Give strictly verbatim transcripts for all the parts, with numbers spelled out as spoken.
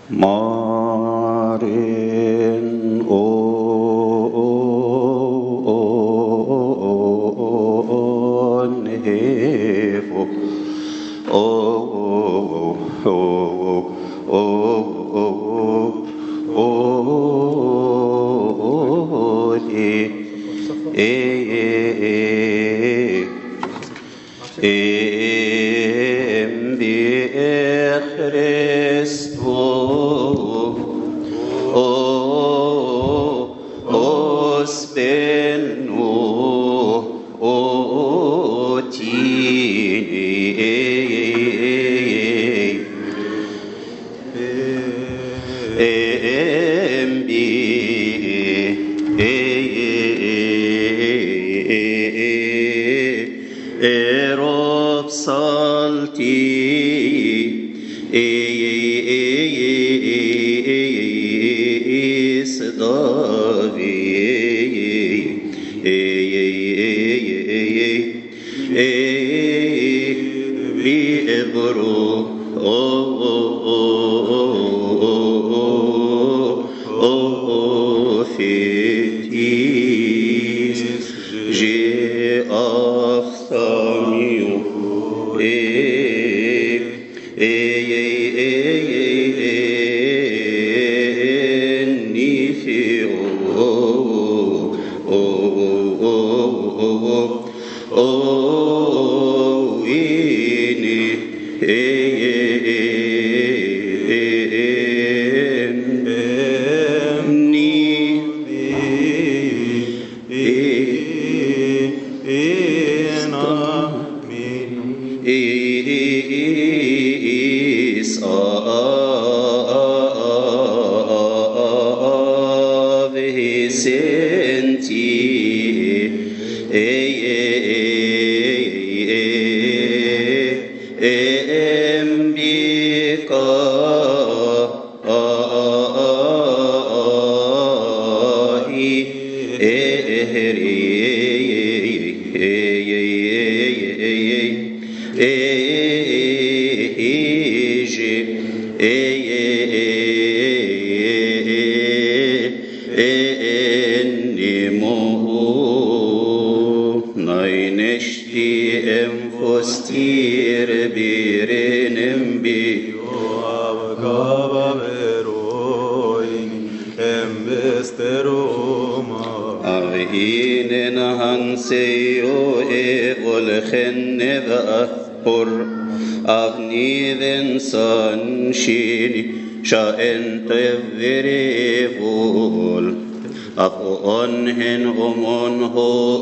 Marin o nevo o o o o e e e bi Christo o os benu o tini embi erop salti is davi bi ebro o o fetis je aftamiu e e Oh, in is of his senti Fostir birenem bi avgava veroin embesteroma avinen hanseo e volkhenne vapor avniden sanshini shaente verevol أفؤنهن غمونه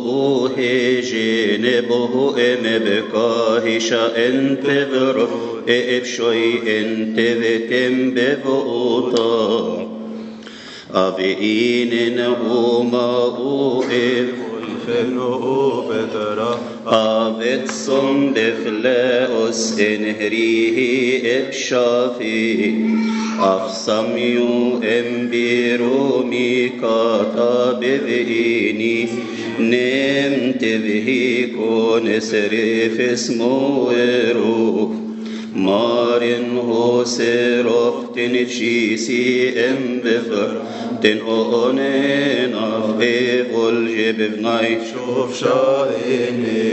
هجنبه مبكاهش انتبر إبشوي انتبتم بفؤطا أبئين هما أوئف الخنو بترى أبتسم بفلاؤس انهريه إبشافي أفسميو امبيرو ميكاتا بذئيني نمت به كون سريف اسمو روح مارن هو سرفت نجيسي ام بفر تن اونين افي والجب بناي شوف شايني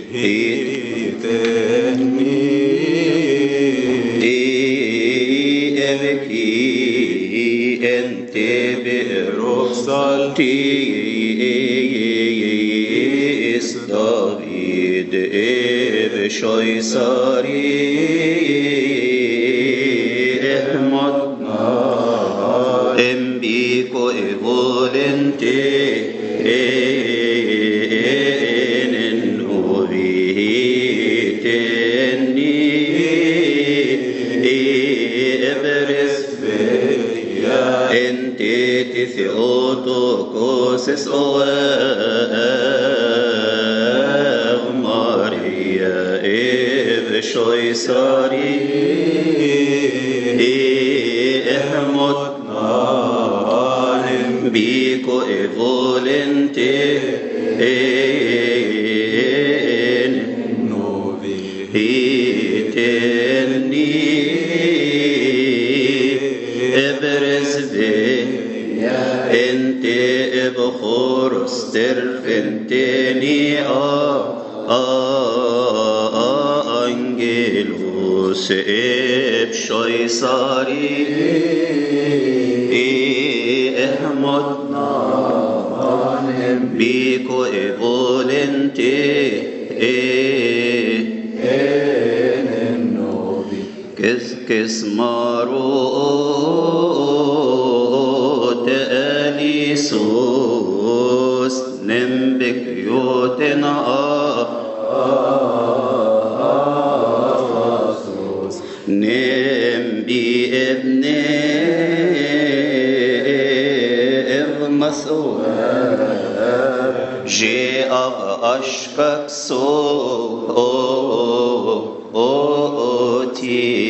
هيتني أنت برخصتي إس داويد إبشوي ساري إحمدنا إمبيكو إبولنتي إننو بيهتني Theotokos oev Maria ev shoisari ehmotna biko evolente en novi eterni Sterfenteni a a angelus eb shoisari e ehmod biko e volente e kes kes maro te alisus nembek yotena nembi ebne evmasu je av ashkak so o o ti